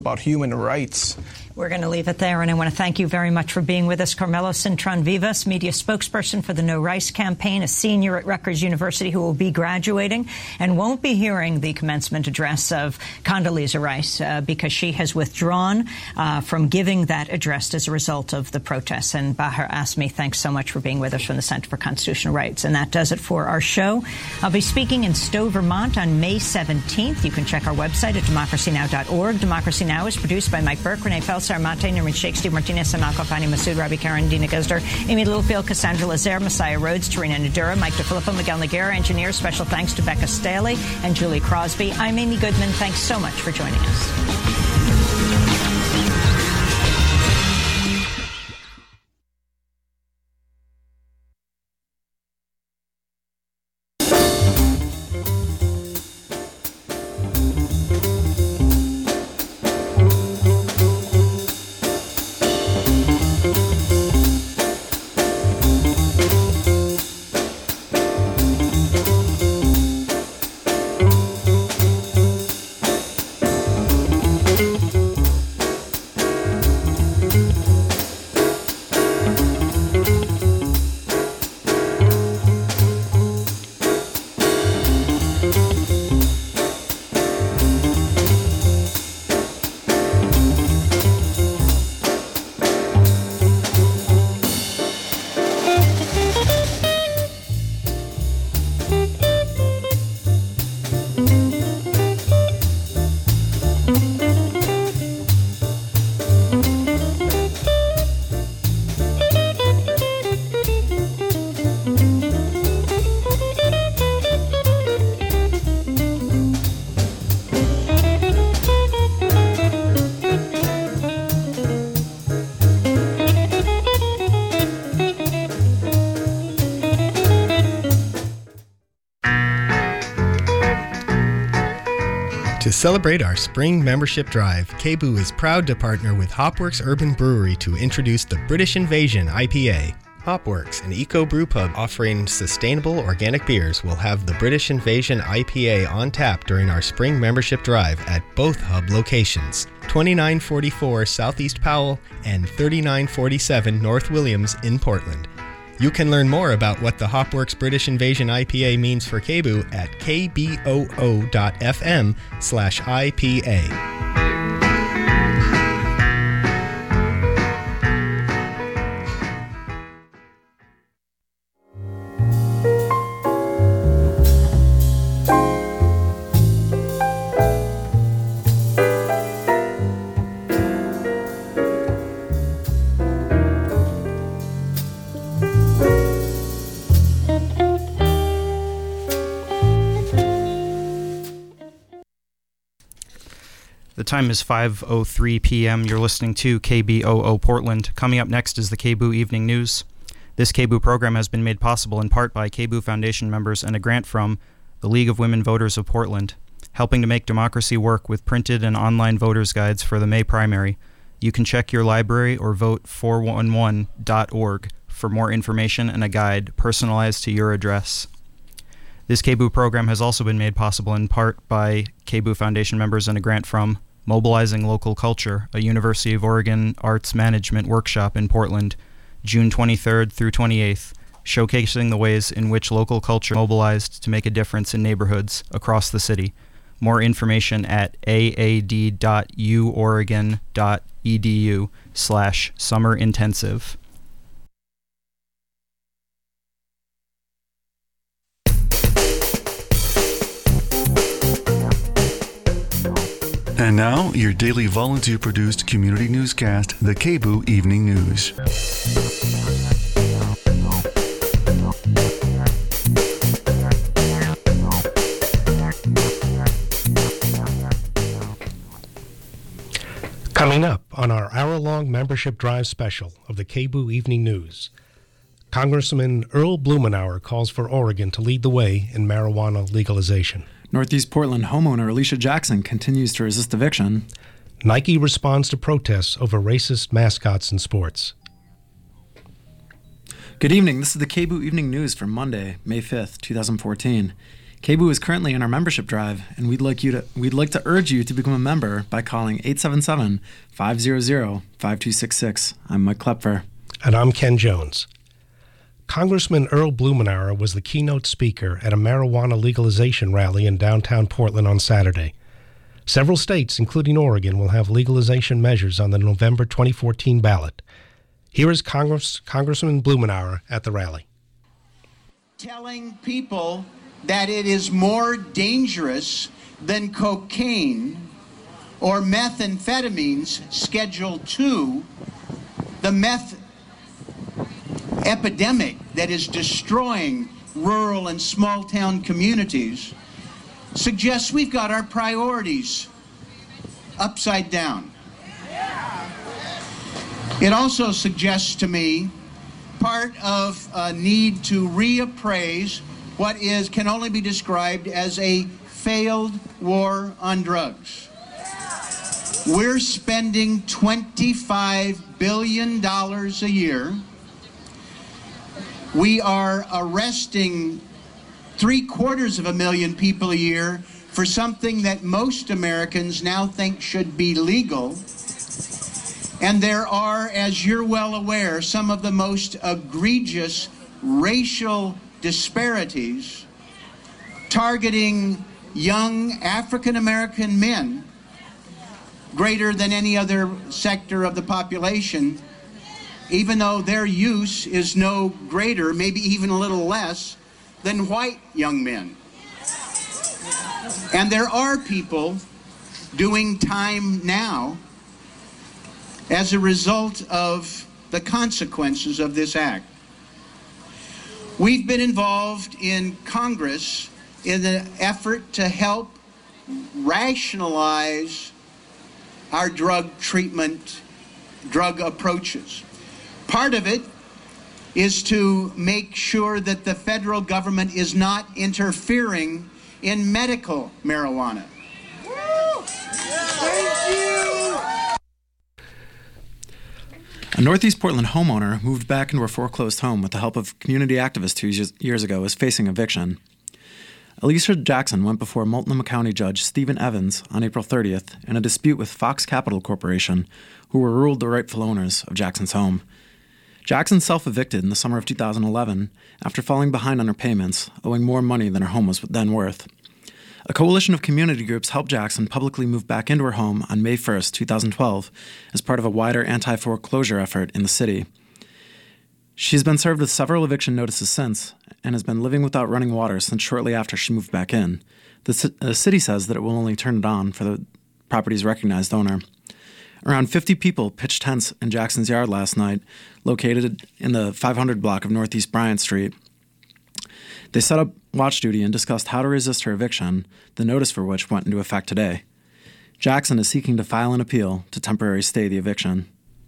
about human rights. We're going to leave it there, and I want to thank you very much for being with us. Carmelo Cintron-Vivas, media spokesperson for the No Rice campaign, a senior at Rutgers University who will be graduating and won't be hearing the commencement address of Condoleezza Rice because she has withdrawn from giving that address as a result of the protests. And Bahar Azmi, thanks so much for being with us from the Center for Constitutional Rights. And that does it for our show. I'll be speaking in Stowe, Vermont on May 17th. You can check our website at democracynow.org. Democracy Now! Is produced by Mike Burke, Renee Felser, Mate, Nermin Sheikh, Steve Martinez, Samal Kofani, Masood Rabi, Karen, Dina Guzder, Amy Littlefield, Cassandra Lazer, Messiah Rhodes, Tarina Nadura, Mike DeFilippo, Miguel Noguera, engineers. Special thanks to Becca Staley and Julie Crosby. I'm Amy Goodman. Thanks so much for joining us. To celebrate our spring membership drive, KBOO is proud to partner with Hopworks Urban Brewery to introduce the British Invasion IPA. Hopworks, an eco-brew pub offering sustainable organic beers, will have the British Invasion IPA on tap during our spring membership drive at both hub locations, 2944 Southeast Powell and 3947 North Williams in Portland. You can learn more about what the Hopworks British Invasion IPA means for KBOO at kboo.fm/IPA. The time is 5:03 p.m. You're listening to KBOO Portland. Coming up next is the KBOO Evening News. This KBOO program has been made possible in part by KBOO Foundation members and a grant from the League of Women Voters of Portland, helping to make democracy work with printed and online voters' guides for the May primary. You can check your library or vote411.org for more information and a guide personalized to your address. This KBOO program has also been made possible in part by KBOO Foundation members and a grant from Mobilizing Local Culture, a University of Oregon arts management workshop in Portland, June 23rd through 28th, showcasing the ways in which local culture mobilized to make a difference in neighborhoods across the city. More information at aad.uoregon.edu/summerintensive. And now, your daily volunteer-produced community newscast, the KBOO Evening News. Coming up on our hour-long membership drive special of the KBOO Evening News, Congressman Earl Blumenauer calls for Oregon to lead the way in marijuana legalization. Northeast Portland homeowner Alicia Jackson continues to resist eviction. Nike responds to protests over racist mascots in sports. Good evening. This is the KBOO Evening News for Monday, May 5th, 2014. KBOO is currently in our membership drive, and we'd like to urge you to become a member by calling 877-500-5266. I'm Mike Klepfer. And I'm Ken Jones. Congressman Earl Blumenauer was the keynote speaker at a marijuana legalization rally in downtown Portland on Saturday. Several states, including Oregon, will have legalization measures on the November 2014 ballot. Here is Congressman Blumenauer at the rally. Telling people that it is more dangerous than cocaine or methamphetamines Schedule II, the meth epidemic that is destroying rural and small-town communities, suggests we've got our priorities upside down. It also suggests to me part of a need to reappraise what can only be described as a failed war on drugs. We're spending $25 billion a year. We are arresting 750,000 people a year for something that most Americans now think should be legal. And there are, as you're well aware, some of the most egregious racial disparities targeting young African-American men greater than any other sector of the population, even though their use is no greater, maybe even a little less, than white young men. And there are people doing time now as a result of the consequences of this act. We've been involved in Congress in an effort to help rationalize our drug treatment, drug approaches. Part of it is to make sure that the federal government is not interfering in medical marijuana. Thank you. A Northeast Portland homeowner moved back into her foreclosed home with the help of community activists 2 years ago is facing eviction. Alicia Jackson went before Multnomah County Judge Stephen Evans on April 30th in a dispute with Fox Capital Corporation, who were ruled the rightful owners of Jackson's home. Jackson self-evicted in the summer of 2011 after falling behind on her payments, owing more money than her home was then worth. A coalition of community groups helped Jackson publicly move back into her home on May 1st, 2012, as part of a wider anti-foreclosure effort in the city. She's been served with several eviction notices since, and has been living without running water since shortly after she moved back in. The city says that it will only turn it on for the property's recognized owner. Around 50 people pitched tents in Jackson's yard last night, located in the 500 block of Northeast Bryant Street. They set up watch duty and discussed how to resist her eviction, the notice for which went into effect today. Jackson is seeking to file an appeal to temporarily stay the eviction.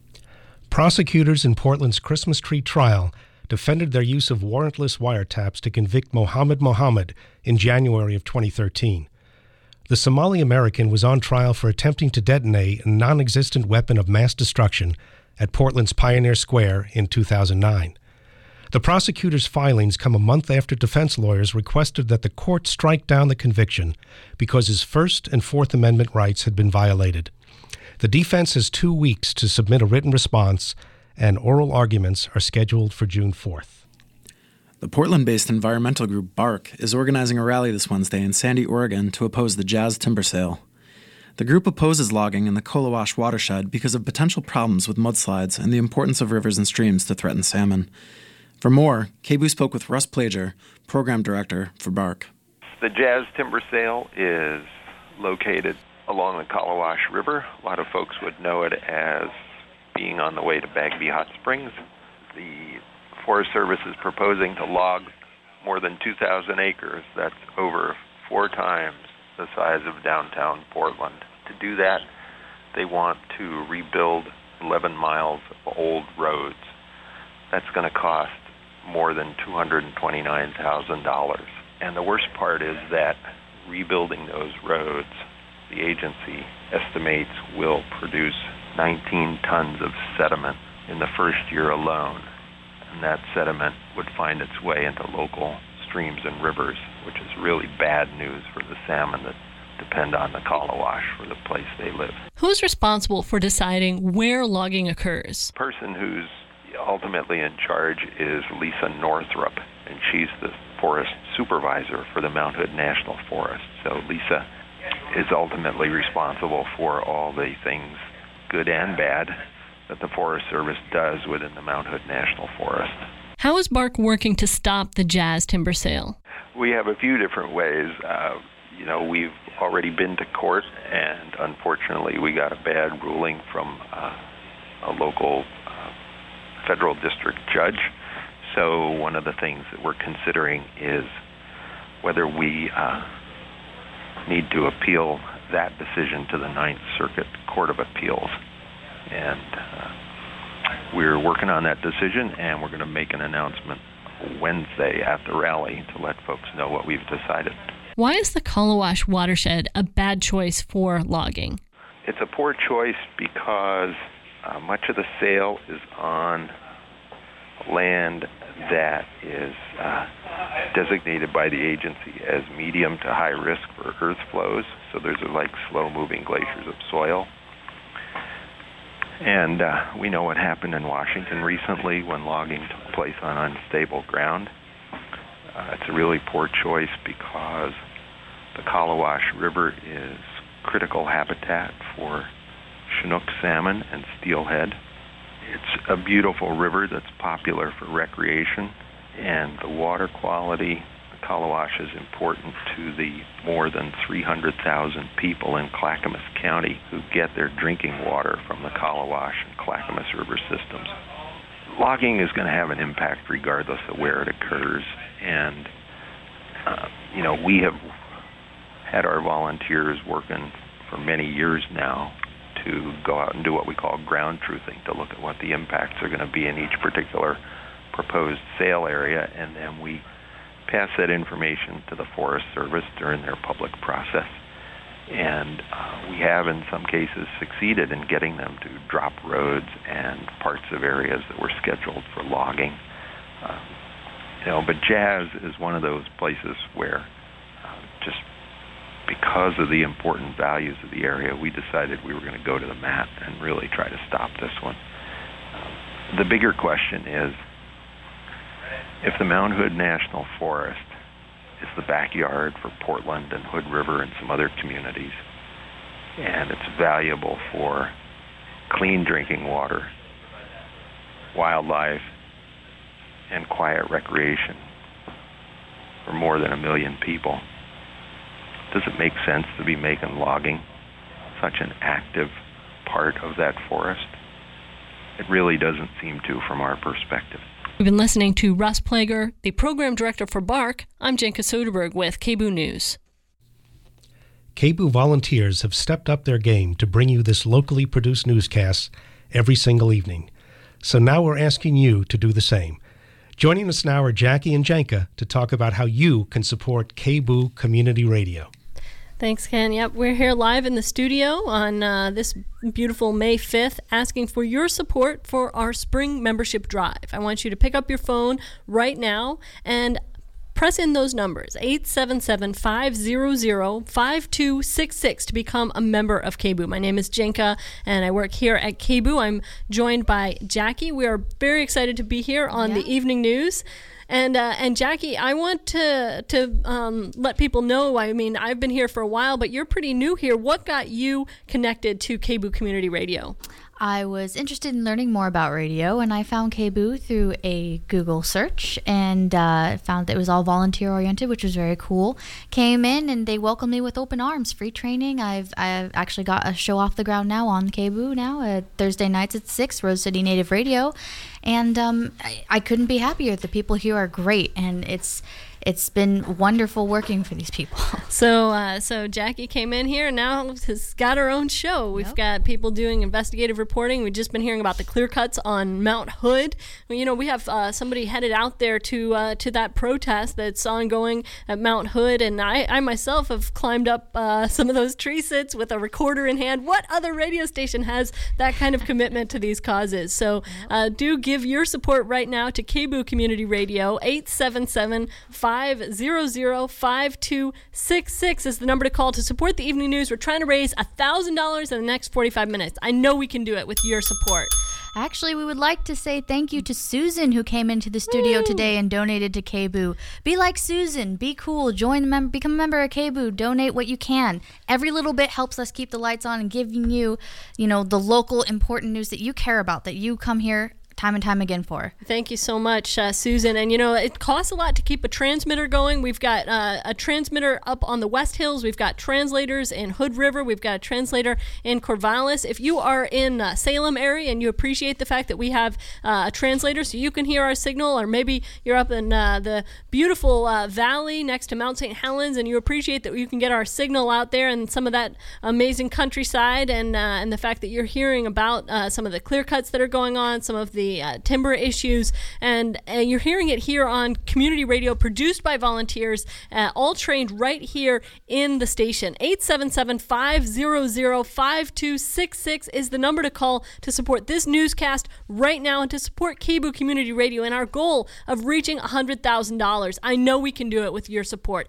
Prosecutors in Portland's Christmas tree trial defended their use of warrantless wiretaps to convict Mohammed in January of 2013. The Somali American was on trial for attempting to detonate a non-existent weapon of mass destruction at Portland's Pioneer Square in 2009. The prosecutor's filings come a month after defense lawyers requested that the court strike down the conviction because his First and Fourth Amendment rights had been violated. The defense has 2 weeks to submit a written response, and oral arguments are scheduled for June 4th. The Portland-based environmental group BARC is organizing a rally this Wednesday in Sandy, Oregon to oppose the Jazz timber sale. The group opposes logging in the Colowash watershed because of potential problems with mudslides and the importance of rivers and streams to threaten salmon. For more, KBOO spoke with Russ Plager, program director for BARC. The Jazz timber sale is located along the Colowash River. A lot of folks would know it as being on the way to Bagby Hot Springs. The Forest Service is proposing to log more than 2,000 acres. That's over 4 times the size of downtown Portland. To do that, they want to rebuild 11 miles of old roads. That's going to cost more than $229,000. And the worst part is that rebuilding those roads, the agency estimates will produce 19 tons of sediment in the first year alone. And that sediment would find its way into local streams and rivers which is really bad news for the salmon that depend on the Kallawash for the place they live. Who's responsible for deciding where logging occurs? The person who's ultimately in charge is Lisa Northrup, and she's the forest supervisor for the Mount Hood National Forest. So Lisa is ultimately responsible for all the things, good and bad, that the Forest Service does within the Mount Hood National Forest. How is BARC working to stop the jazz timber sale? We have a few different ways. We've already been to court, and unfortunately we got a bad ruling from a local federal district judge. So one of the things that we're considering is whether we need to appeal that decision to the Ninth Circuit Court of Appeals. And we're working on that decision, and we're going to make an announcement Wednesday at the rally to let folks know what we've decided. Why is the Kallawash watershed a bad choice for logging? It's a poor choice because much of the sale is on land that is designated by the agency as medium to high risk for earth flows. So there's like slow-moving glaciers of soil. And we know what happened in Washington recently when logging took place on unstable ground. It's a really poor choice because the Kallawash River is critical habitat for Chinook salmon and steelhead. It's a beautiful river that's popular for recreation, and the water quality, the Kallawash is important to the more than 300,000 people in Clackamas County who get their drinking water from the Kallawash and Clackamas River systems. Logging is going to have an impact regardless of where it occurs, and we have had our volunteers working for many years now to go out and do what we call ground truthing, to look at what the impacts are going to be in each particular proposed sale area, and then we pass that information to the Forest Service during their public process. And we have, in some cases, succeeded in getting them to drop roads and parts of areas that were scheduled for logging. But Jazz is one of those places where just because of the important values of the area, we decided we were going to go to the mat and really try to stop this one. The bigger question is, if the Mount Hood National Forest is the backyard for Portland and Hood River and some other communities, and it's valuable for clean drinking water, wildlife, and quiet recreation for more than 1 million people, does it make sense to be making logging such an active part of that forest? It really doesn't seem to from our perspective. We've been listening to Russ Plager, the program director for BARC. I'm Jenka Soderberg with KBOO News. KBOO volunteers have stepped up their game to bring you this locally produced newscast every single evening. So now we're asking you to do the same. Joining us now are Jackie and Jenka to talk about how you can support KBOO Community Radio. Thanks, Ken. Yep, we're here live in the studio on this beautiful May 5th asking for your support for our spring membership drive. I want you to pick up your phone right now and press in those numbers, 877-500-5266 to become a member of KBOO. My name is Jenka, and I work here at KBOO. I'm joined by Jackie. We are very excited to be here on the evening news. And Jackie, I want to let people know, I mean, I've been here for a while, but you're pretty new here. What got you connected to KBOO Community Radio? I was interested in learning more about radio, and I found KBOO through a Google search and found that it was all volunteer-oriented, which was very cool. Came in, and they welcomed me with open arms, free training. I've actually got a show off the ground now on KBOO now, Thursday nights at 6, Rose City Native Radio. And I couldn't be happier. The people here are great, and it's been wonderful working for these people. So Jackie came in here and now has got her own show. We've got people doing investigative reporting. We've just been hearing about the clear cuts on Mount Hood. We have somebody headed out there to that protest that's ongoing at Mount Hood, and I myself have climbed up some of those tree sits with a recorder in hand. What other radio station has that kind of commitment to these causes? So do give your support right now to KBOO Community Radio, 877-500-5266. 877-500-5266 is the number to call to support the evening news. We're trying to raise $1,000 in the next 45 minutes. I know we can do it with your support. Actually, we would like to say thank you to Susan, who came into the studio today and donated to KBOO. Be like Susan. Be cool. Become a member of KBOO. Donate what you can. Every little bit helps us keep the lights on and giving you, the local important news that you care about, that you come here time and time again for. Thank you so much, Susan. And, it costs a lot to keep a transmitter going. We've got a transmitter up on the West Hills. We've got translators in Hood River. We've got a translator in Corvallis. If you are in Salem area and you appreciate the fact that we have a translator so you can hear our signal, or maybe you're up in the beautiful valley next to Mount St. Helens and you appreciate that you can get our signal out there and some of that amazing countryside and the fact that you're hearing about some of the clear cuts that are going on, some of the timber issues, and you're hearing it here on community radio produced by volunteers, all trained right here in the station. 877-500-5266 is the number to call to support this newscast right now and to support KBOO Community Radio and our goal of reaching $100,000. I know we can do it with your support.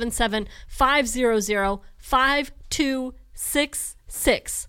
877-500-5266.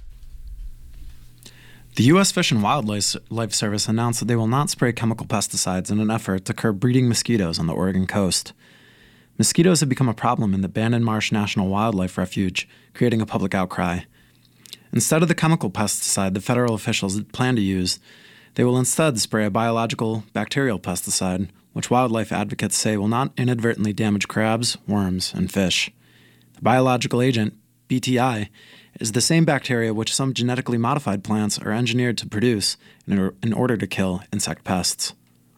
The U.S. Fish and Wildlife Service announced that they will not spray chemical pesticides in an effort to curb breeding mosquitoes on the Oregon coast. Mosquitoes have become a problem in the Bandon Marsh National Wildlife Refuge, creating a public outcry. Instead of the chemical pesticide the federal officials plan to use, they will instead spray a biological bacterial pesticide, which wildlife advocates say will not inadvertently damage crabs, worms, and fish. The biological agent, BTI, is the same bacteria which some genetically modified plants are engineered to produce in order to kill insect pests.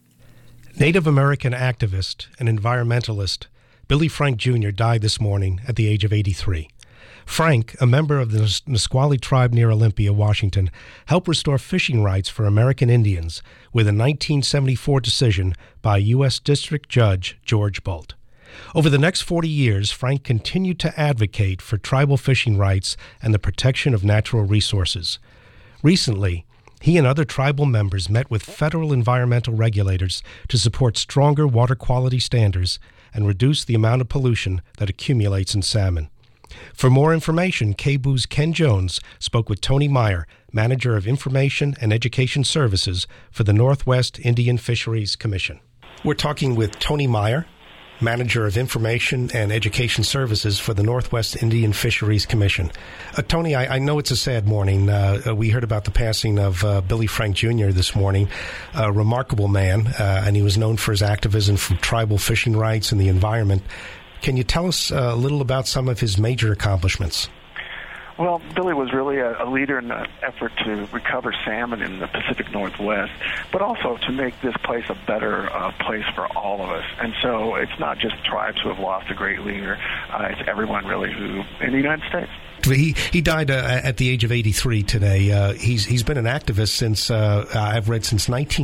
Native American activist and environmentalist Billy Frank Jr. died this morning at the age of 83. Frank, a member of the Nisqually tribe near Olympia, Washington, helped restore fishing rights for American Indians with a 1974 decision by U.S. District Judge George Bolt. Over the next 40 years, Frank continued to advocate for tribal fishing rights and the protection of natural resources. Recently, he and other tribal members met with federal environmental regulators to support stronger water quality standards and reduce the amount of pollution that accumulates in salmon. For more information, KBOO's Ken Jones spoke with Tony Meyer, Manager of Information and Education Services for the Northwest Indian Fisheries Commission. We're talking with Tony Meyer, Manager of Information and Education Services for the Northwest Indian Fisheries Commission. Tony, I know it's a sad morning. We heard about the passing of Billy Frank Jr. this morning, a remarkable man, and he was known for his activism for tribal fishing rights and the environment. Can you tell us a little about some of his major accomplishments? Well, Billy was really a leader in the effort to recover salmon in the Pacific Northwest, but also to make this place a better place for all of us. And so it's not just tribes who have lost a great leader, it's everyone really who in the United States. He died at the age of 83 today. He's been an activist since, I've read, since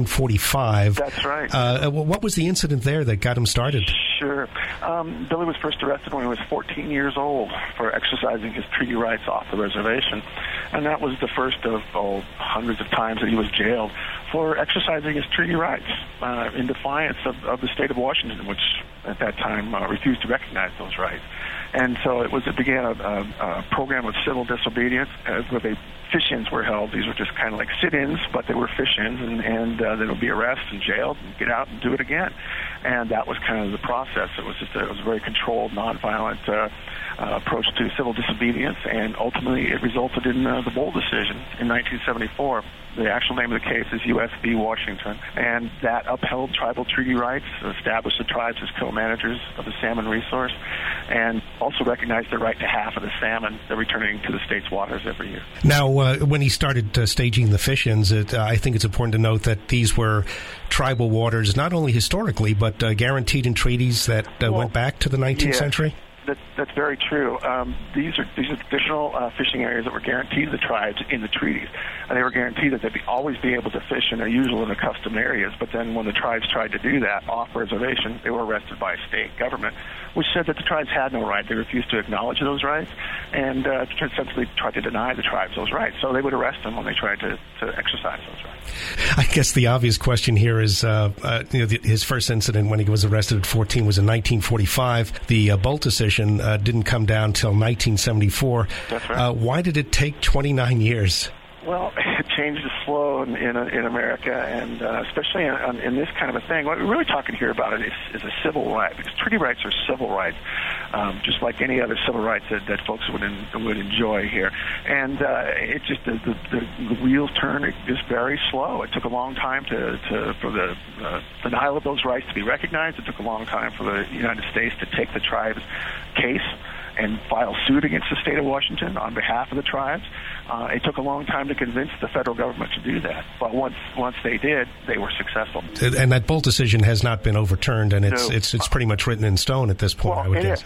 1945. That's right. What was the incident there that got him started? Sure. Billy was first arrested when he was 14 years old for exercising his treaty rights off the reservation. And that was the first of hundreds of times that he was jailed for exercising his treaty rights in defiance of the state of Washington, which at that time refused to recognize those rights. And so it began a program of civil disobedience where fish-ins were held. These were just kind of like sit-ins, but they were fish-ins, and they would be arrested and jailed and get out and do it again. And that was kind of the process. It was a very controlled, nonviolent approach to civil disobedience, and ultimately it resulted in the Bolt decision in 1974. The actual name of the case is U.S. v. Washington, and that upheld tribal treaty rights, established the tribes as co-managers of the salmon resource, and also recognized the right to half of the salmon returning to the state's waters every year. Now, when he started staging the fish-ins, I think it's important to note that these were tribal waters, not only historically, but guaranteed in treaties that went back to the 19th century? That's very true. These are traditional fishing areas that were guaranteed to the tribes in the treaties. And they were guaranteed that they'd always be able to fish in their usual and accustomed areas. But then when the tribes tried to do that off reservation, they were arrested by a state government, which said that the tribes had no right. They refused to acknowledge those rights and essentially tried to deny the tribes those rights. So they would arrest them when they tried to exercise those rights. I guess the obvious question here is, his first incident when he was arrested at 14 was in 1945. The Bolt decision didn't come down till 1974. That's right. Why did it take 29 years? Well, change is slow in America, and especially in this kind of a thing. What we're really talking here about is a civil right, because treaty rights are civil rights, just like any other civil rights that folks would enjoy here. And it just the wheels turn just very slow. It took a long time for the denial of those rights to be recognized. It took a long time for the United States to take the tribes' case and file suit against the state of Washington on behalf of the tribes. It took a long time to convince the federal government to do that, but once they did, they were successful. And that Bolt decision has not been overturned, and it's pretty much written in stone at this point. Well, I would guess.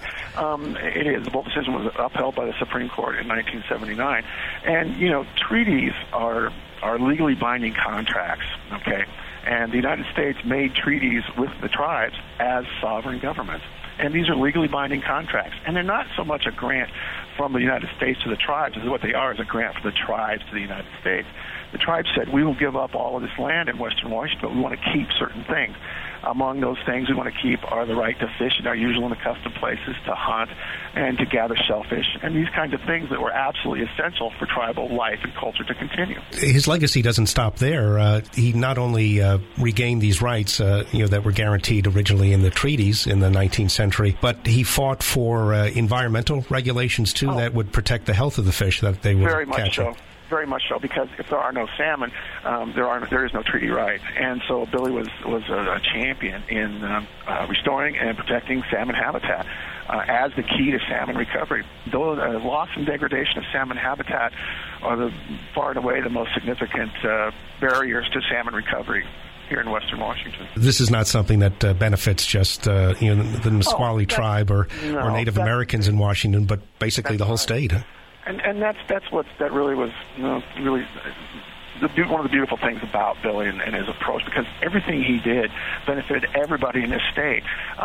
It is. The Bolt decision was upheld by the Supreme Court in 1979, and treaties are legally binding contracts. Okay, and the United States made treaties with the tribes as sovereign governments. And these are legally binding contracts. And they're not so much a grant from the United States to the tribes as what they are is a grant from the tribes to the United States. The tribes said, we will give up all of this land in Western Washington, but we want to keep certain things. Among those things we want to keep are the right to fish in our usual and accustomed places, to hunt, and to gather shellfish, and these kinds of things that were absolutely essential for tribal life and culture to continue. His legacy doesn't stop there. He not only regained these rights, that were guaranteed originally in the treaties in the 19th century, but he fought for environmental regulations too that would protect the health of the fish that they were catching. Very much so, because if there are no salmon, there is no treaty right. And so Billy was a champion in restoring and protecting salmon habitat as the key to salmon recovery. Though the loss and degradation of salmon habitat are far and away the most significant barriers to salmon recovery here in Western Washington. This is not something that benefits just the Nisqually tribe or Native Americans in Washington, but basically the whole state. And that really was really one of the beautiful things about Billy and his approach, because everything he did benefited everybody in this state.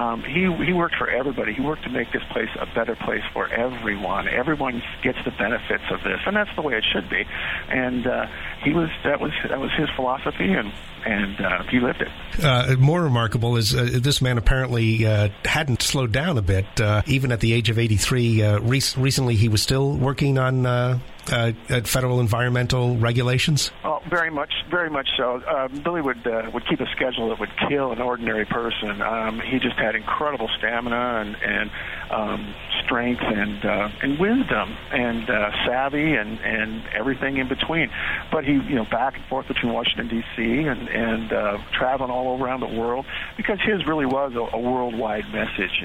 He worked for everybody. He worked to make this place a better place for everyone. Everyone gets the benefits of this, and that's the way it should be. And that was his philosophy, and he lived it. More remarkable is this man apparently hadn't slowed down a bit. Even at the age of 83, recently he was still working on federal environmental regulations. Oh, very much so. Billy would keep a schedule that would kill an ordinary person. He just had incredible stamina and strength and wisdom and savvy and everything in between. But he, back and forth between Washington D.C. and traveling all around the world, because his really was a worldwide message,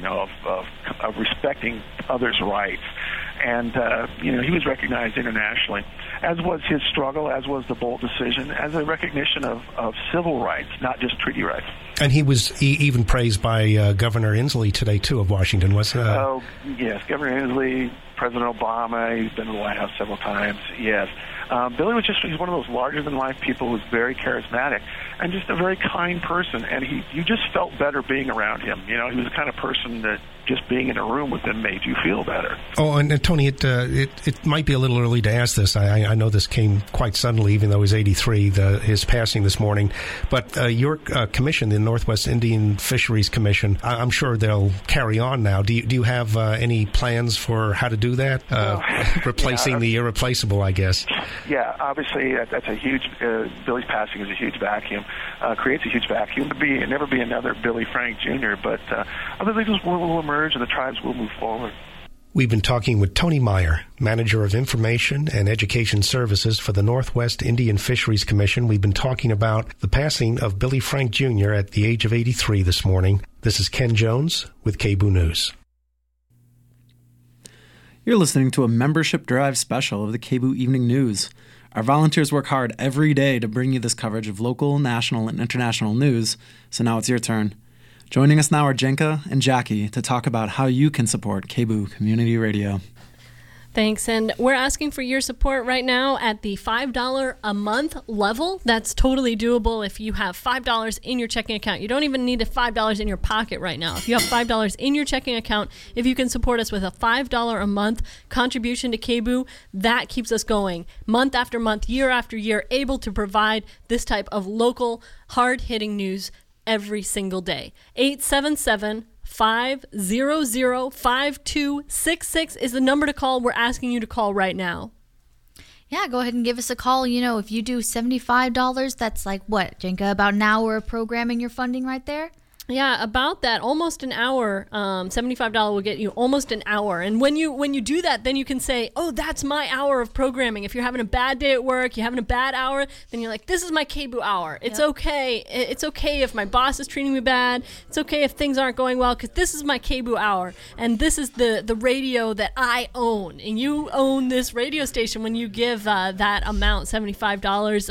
of respecting others' rights. And, he was recognized internationally, as was his struggle, as was the Bolt decision, as a recognition of civil rights, not just treaty rights. And he was even praised by Governor Inslee today, too, of Washington, wasn't he? Oh, yes, Governor Inslee, President Obama, he's been to the White House several times, yes. Billy he's one of those larger-than-life people who was very charismatic and just a very kind person, and you just felt better being around him. He was the kind of person that just being in a room with him made you feel better. Oh, and Tony, it might be a little early to ask this. I know this came quite suddenly, even though he's 83, his passing this morning. But your commission, the Northwest Indian Fisheries Commission, I'm sure they'll carry on now. Do you have any plans for how to do that? Replacing the irreplaceable, I guess. Yeah, obviously that's a huge. Billy's passing is a huge vacuum. Creates a huge vacuum. There'll never be another Billy Frank Jr. But other leaders will emerge, and the tribes will move forward. We've been talking with Tony Meyer, Manager of Information and Education Services for the Northwest Indian Fisheries Commission. We've been talking about the passing of Billy Frank Jr. at the age of 83 this morning. This is Ken Jones with KBOO News. You're listening to a membership drive special of the KBOO Evening News. Our volunteers work hard every day to bring you this coverage of local, national, and international news, so now it's your turn. Joining us now are Jenka and Jackie to talk about how you can support KBOO Community Radio. Thanks. And we're asking for your support right now at the $5 a month level. That's totally doable if you have $5 in your checking account. You don't even need $5 in your pocket right now. If you have $5 in your checking account, if you can support us with a $5 a month contribution to KBOO, that keeps us going month after month, year after year, able to provide this type of local, hard-hitting news every single day. 877-500-5266 is the number to call. We're asking you to call right now. Yeah, go ahead and give us a call. You know, if you do $75, that's like what, Jenka, about an hour of programming you're funding right there? Yeah, about that, almost an hour. $75 will get you almost an hour. And when you do that, then you can say, oh, that's my hour of programming. If you're having a bad day at work, you're having a bad hour, then you're like, this is my KBOO hour. It's okay. It's okay if my boss is treating me bad. It's okay if things aren't going well, because this is my KBOO hour. And this is the radio that I own. And you own this radio station when you give that amount, $75,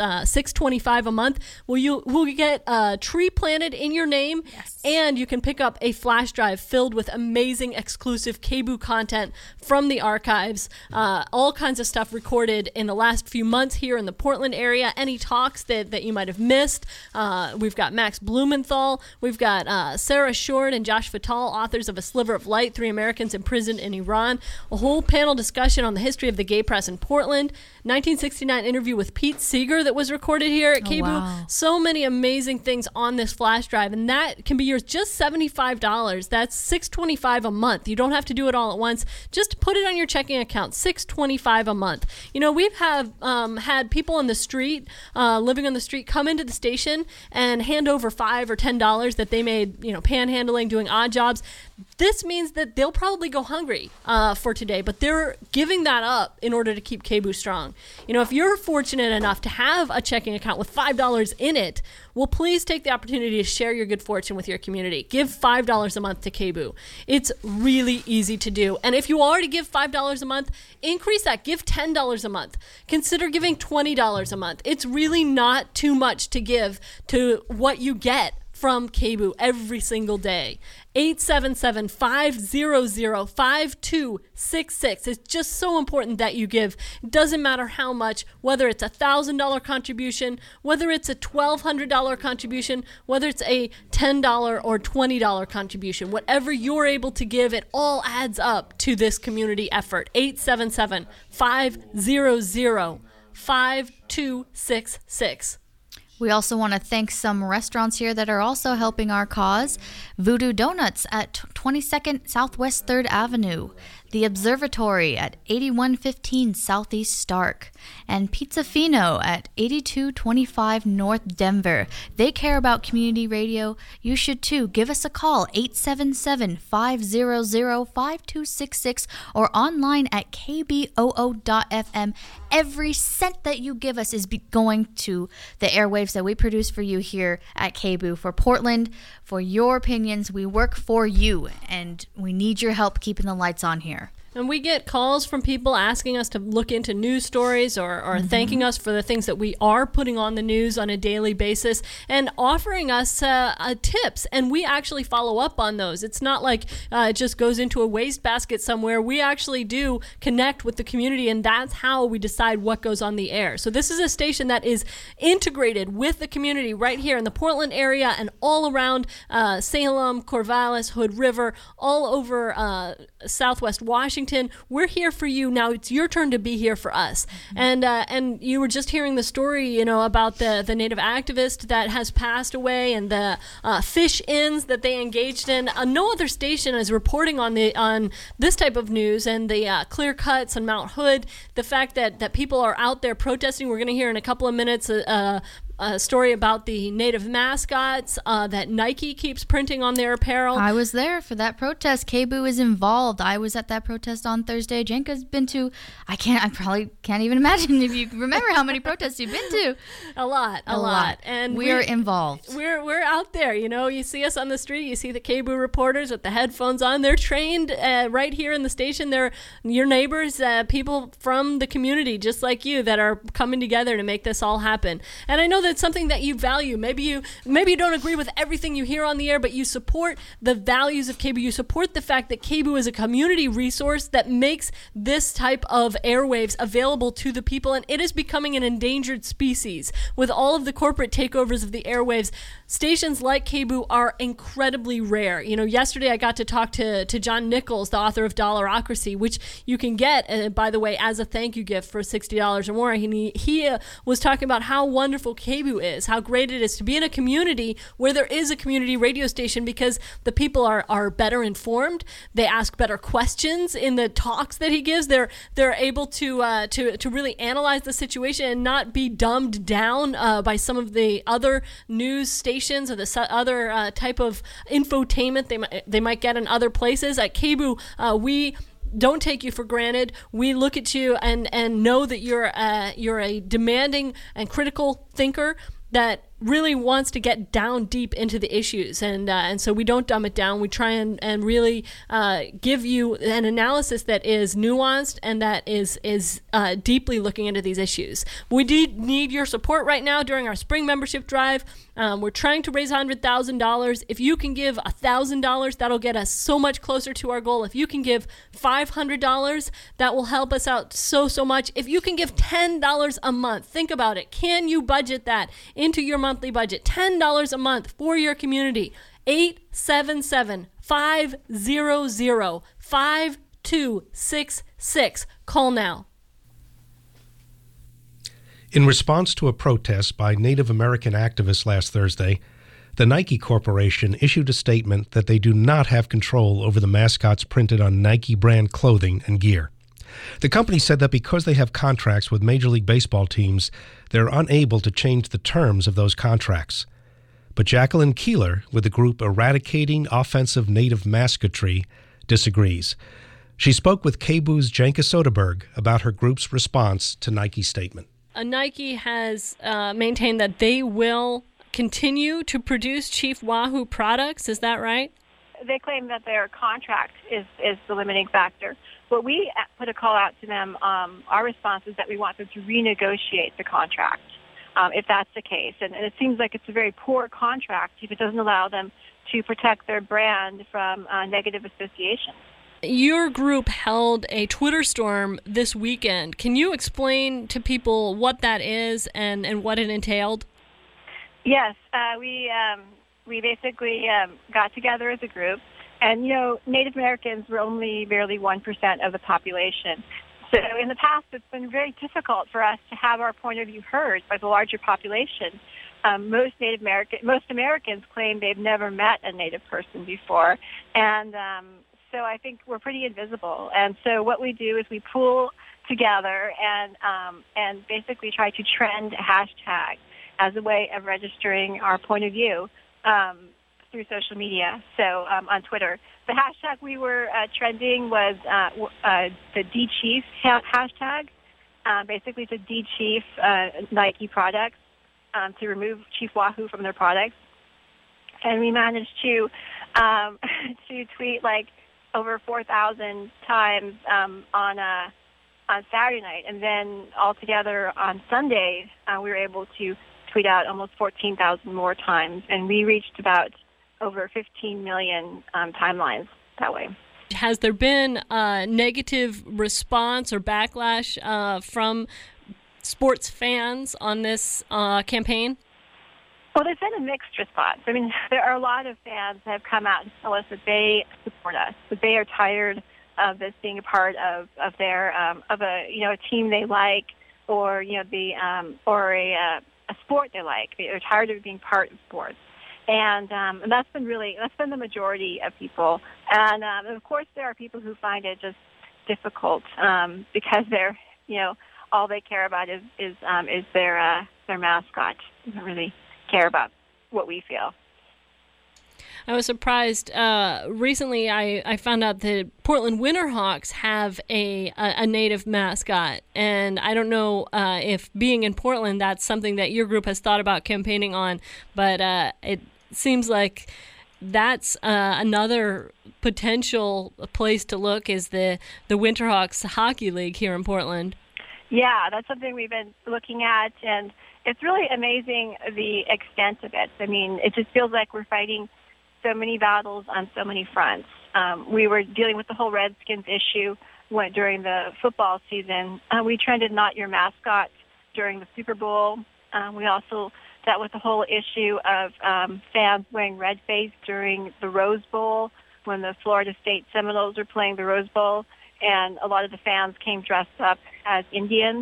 $625 a month. Will you get a tree planted in your name? Yes. And you can pick up a flash drive filled with amazing exclusive KBOO content from the archives, all kinds of stuff recorded in the last few months here in the Portland area, any talks that you might have missed. We've got Max Blumenthal, we've got Sarah Short and Josh Fatal, authors of A Sliver of Light, 3 Americans Imprisoned in Iran, a whole panel discussion on the history of the gay press in Portland, 1969 interview with Pete Seeger that was recorded here at KBOO. Wow. So many amazing things on this flash drive, and that can be yours just $75. That's $625 a month. You don't have to do it all at once. Just put it on your checking account, $625 a month. You know, we've had people on the street, living on the street, come into the station and hand over $5 or $10 that they made, you know, panhandling, doing odd jobs. This means that they'll probably go hungry for today, but they're giving that up in order to keep KBOO strong. You know, if you're fortunate enough to have a checking account with $5 in it, well, please take the opportunity to share your good fortune with your community. Give $5 a month to KBOO. It's really easy to do. And if you already give $5 a month, increase that. Give $10 a month. Consider giving $20 a month. It's really not too much to give to what you get from KBOO every single day. 877-500-5266. It's just so important that you give. It doesn't matter how much, whether it's a $1,000 contribution, whether it's a $1,200 contribution, whether it's a $10 or $20 contribution. Whatever you're able to give, it all adds up to this community effort. 877-500-5266. We also want to thank some restaurants here that are also helping our cause. Voodoo Donuts at 22nd Southwest 3rd Avenue. The Observatory at 8115 Southeast Stark. And Pizza Fino at 8225 North Denver. They care about community radio. You should too. Give us a call, 877-500-5266, or online at kboo.fm. Every cent that you give us is going to the airwaves that we produce for you here at KBOO. For Portland, for your opinions, we work for you, and we need your help keeping the lights on here. And we get calls from people asking us to look into news stories or thanking us for the things that we are putting on the news on a daily basis and offering us tips. And we actually follow up on those. It's not like it just goes into a wastebasket somewhere. We actually do connect with the community, and that's how we decide what goes on the air. So this is a station that is integrated with the community right here in the Portland area and all around Salem, Corvallis, Hood River, all over Southwest Washington. We're here for you. Now it's your turn to be here for us. And you were just hearing the story, you know, about the Native activist that has passed away and the fish inns that they engaged in. No other station is reporting on this type of news and the clear cuts on Mount Hood. The fact that people are out there protesting. We're going to hear in a couple of minutes a story about the Native mascots that Nike keeps printing on their apparel. I was there for that protest. KBOO is involved. I was at that protest on Thursday. Jenka's been to, I probably can't even imagine if you remember how many protests you've been to. A lot. And we're involved. We're out there. You know, you see us on the street, you see the KBOO reporters with the headphones on. They're trained right here in the station. They're your neighbors, people from the community, just like you, that are coming together to make this all happen. And I know that it's something that you value. Maybe you don't agree with everything you hear on the air, but you support the values of KBOO. You support the fact that KBOO is a community resource that makes this type of airwaves available to the people, and it is becoming an endangered species. With all of the corporate takeovers of the airwaves, stations like KBOO are incredibly rare. Yesterday I got to talk to John Nichols, the author of Dollarocracy, which you can get, by the way, as a thank you gift for $60 or more. He was talking about how wonderful KBOO is, how great it is to be in a community where there is a community radio station, because the people are better informed. They ask better questions in the talks that he gives. They're able to really analyze the situation and not be dumbed down by some of the other news stations or the other type of infotainment they might get in other places. At KBOO, we don't take you for granted. We look at you and know that you're a demanding and critical thinker that really wants to get down deep into the issues, and so we don't dumb it down. We try and really give you an analysis that is nuanced and that is deeply looking into these issues. We do need your support right now during our spring membership drive. We're trying to raise $100,000. If you can give $1,000, that'll get us so much closer to our goal. If you can give $500, that will help us out so much. If you can give $10 a month, think about it. Can you budget that into your monthly budget? $10 a month for your community. 877-500-5266. Call now. In response to a protest by Native American activists last Thursday, the Nike Corporation issued a statement that they do not have control over the mascots printed on Nike brand clothing and gear. The company said that because they have contracts with Major League Baseball teams, they're unable to change the terms of those contracts. But Jacqueline Keeler, with the group Eradicating Offensive Native Mascotry, disagrees. She spoke with KBOO's Janka Soderberg about her group's response to Nike's statement. Nike has maintained that they will continue to produce Chief Wahoo products. Is that right? They claim that their contract is the limiting factor. But we put a call out to them. Our response is that we want them to renegotiate the contract, if that's the case. And it seems like it's a very poor contract if it doesn't allow them to protect their brand from negative association. Your group held a Twitter storm this weekend. Can you explain to people what that is and what it entailed? Yes, we basically got together as a group. And, Native Americans were only barely 1% of the population. So in the past, it's been very difficult for us to have our point of view heard by the larger population. Most Americans claim they've never met a Native person before. And so I think we're pretty invisible. And so what we do is we pool together and basically try to trend a hashtag as a way of registering our point of view through social media. So on Twitter, the hashtag we were trending was the DChief hashtag, basically to de-chief Nike products, to remove Chief Wahoo from their products. And we managed to tweet like over 4,000 times on Saturday night, and then altogether on Sunday we were able to tweet out almost 14,000 more times, and we reached about over 15 million timelines that way. Has there been a negative response or backlash from sports fans on this campaign? Well, there's been a mixed response. I mean, there are a lot of fans that have come out and tell us that they support us, that they are tired of this being a part of their of a team they like, or or a sport they like. They're tired of being part of sports, and that's been the majority of people. And of course, there are people who find it just difficult because they're all they care about is their mascot. They don't really care about what we feel. I was surprised. Recently, I found out that Portland Winterhawks have a native mascot, and I don't know if being in Portland, that's something that your group has thought about campaigning on, but it seems like that's another potential place to look is the Winterhawks Hockey League here in Portland. Yeah, that's something we've been looking at, and it's really amazing the extent of it. I mean, it just feels like we're fighting so many battles on so many fronts. We were dealing with the whole Redskins issue during the football season. We trended Not Your Mascot during the Super Bowl. We also dealt with the whole issue of fans wearing red face during the Rose Bowl when the Florida State Seminoles were playing the Rose Bowl, and a lot of the fans came dressed up as Indians.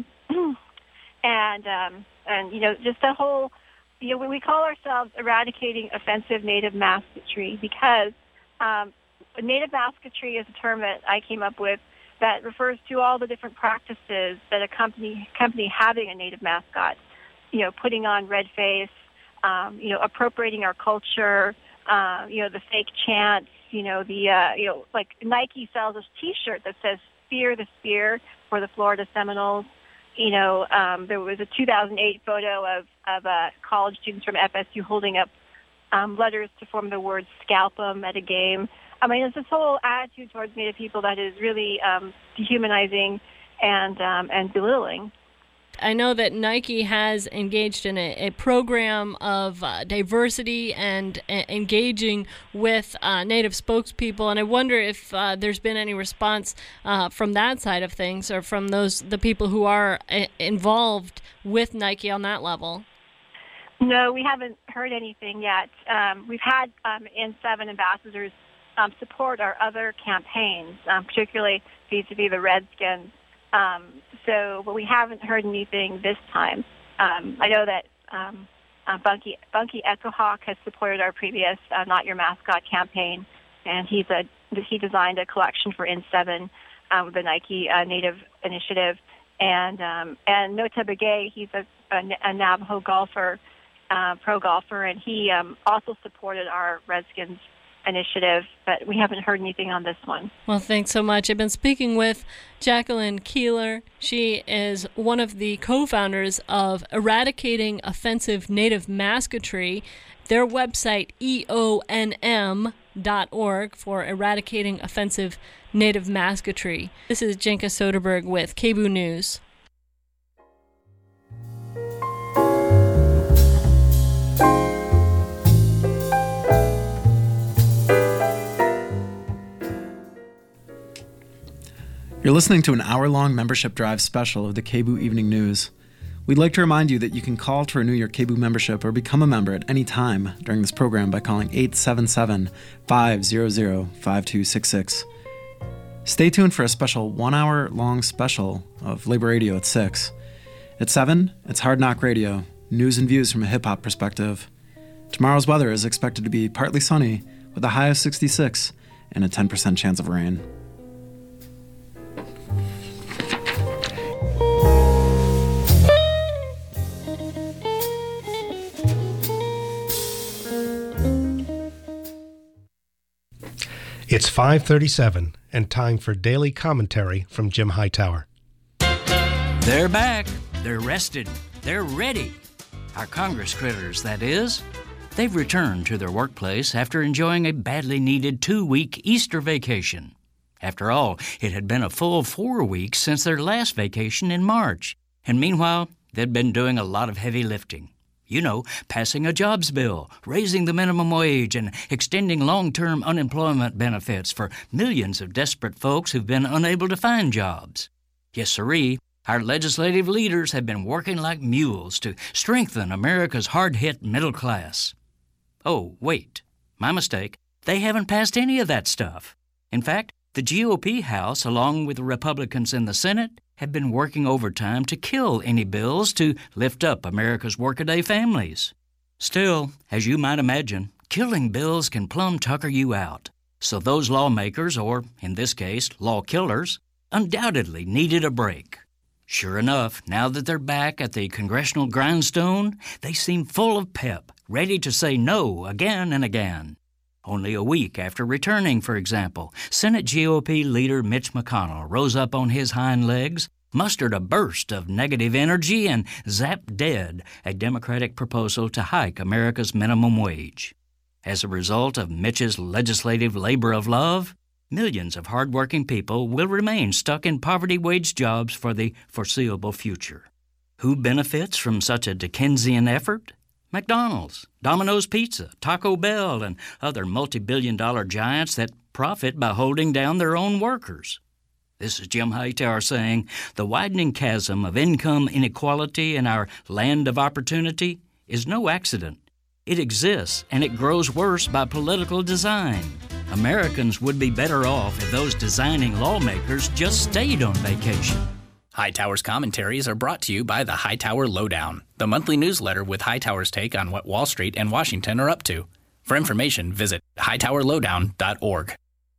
and just the whole, we call ourselves Eradicating Offensive Native Mascotry because Native Mascotry is a term that I came up with that refers to all the different practices that accompany having a Native mascot. Putting on red face, appropriating our culture, the fake chants, like Nike sells a T-shirt that says "Fear the Spear" for the Florida Seminoles. There was a 2008 photo of college students from FSU holding up letters to form the word "scalp 'em" at a game. I mean, it's this whole attitude towards Native people that is really dehumanizing and belittling. I know that Nike has engaged in a program of diversity and engaging with Native spokespeople, and I wonder if there's been any response from that side of things or from the people who are involved with Nike on that level. No, we haven't heard anything yet. We've had N7 ambassadors support our other campaigns, particularly vis-a-vis the Redskins. But we haven't heard anything this time. I know that Bunky Echohawk has supported our previous Not Your Mascot campaign, and he designed a collection for N7 with the Nike Native Initiative. And Nota Begay, he's a Navajo golfer, pro golfer, and he also supported our Redskins initiative, but we haven't heard anything on this one. Well, thanks so much. I've been speaking with Jacqueline Keeler. She is one of the co-founders of Eradicating Offensive Native Mascotry. Their website, EONM.org, for Eradicating Offensive Native Mascotry. This is Jenka Soderberg with KBOO News. You're listening to an hour-long membership drive special of the KBOO Evening News. We'd like to remind you that you can call to renew your KBOO membership or become a member at any time during this program by calling 877-500-5266. Stay tuned for a special 1-hour-long special of Labor Radio at 6. At 7, it's Hard Knock Radio, news and views from a hip-hop perspective. Tomorrow's weather is expected to be partly sunny with a high of 66 and a 10% chance of rain. It's 5:37 and time for daily commentary from Jim Hightower. They're back. They're rested. They're ready. Our Congress critters, that is. They've returned to their workplace after enjoying a badly needed 2-week Easter vacation. After all, it had been a full 4 weeks since their last vacation in March. And meanwhile, they'd been doing a lot of heavy lifting. You know, passing a jobs bill, raising the minimum wage, and extending long-term unemployment benefits for millions of desperate folks who've been unable to find jobs. Yes, sirree, our legislative leaders have been working like mules to strengthen America's hard-hit middle class. Oh, wait, my mistake. They haven't passed any of that stuff. In fact, the GOP House, along with the Republicans in the Senate, have been working overtime to kill any bills to lift up America's workaday families. Still, as you might imagine, killing bills can plumb tucker you out. So those lawmakers, or in this case, law killers, undoubtedly needed a break. Sure enough, now that they're back at the congressional grindstone, they seem full of pep, ready to say no again and again. Only a week after returning, for example, Senate GOP leader Mitch McConnell rose up on his hind legs, mustered a burst of negative energy, and zapped dead a Democratic proposal to hike America's minimum wage. As a result of Mitch's legislative labor of love, millions of hardworking people will remain stuck in poverty-wage jobs for the foreseeable future. Who benefits from such a Dickensian effort? McDonald's, Domino's Pizza, Taco Bell, and other multi-billion-dollar giants that profit by holding down their own workers. This is Jim Hightower saying the widening chasm of income inequality in our land of opportunity is no accident. It exists, and it grows worse by political design. Americans would be better off if those designing lawmakers just stayed on vacation. Hightower's commentaries are brought to you by the Hightower Lowdown, the monthly newsletter with Hightower's take on what Wall Street and Washington are up to. For information, visit hightowerlowdown.org.